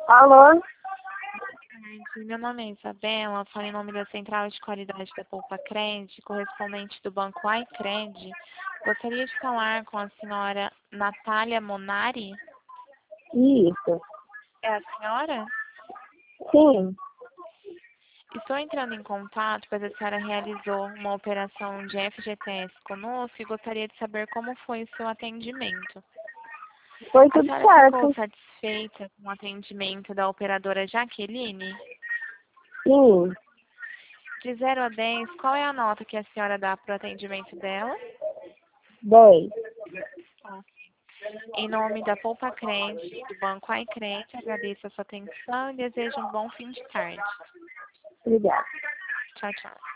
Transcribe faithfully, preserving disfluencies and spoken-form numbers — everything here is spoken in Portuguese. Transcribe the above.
Alô? Meu nome é Isabela, falo em nome da Central de Qualidade da Poupa Cred, correspondente do Banco iCred. Gostaria de falar com a senhora Natália Monari. Isso. É a senhora? Sim. Estou entrando em contato, pois a senhora realizou uma operação de F G T S conosco e gostaria de saber como foi o seu atendimento. Foi A tudo senhora ficou certo. satisfeita com o atendimento da operadora Jaqueline? Sim. De zero a dez, qual é a nota que a senhora dá para o atendimento dela? dez. Em nome da Poupa Cred e do Banco iCred, agradeço a sua atenção e desejo um bom fim de tarde. Obrigada. Tchau, tchau.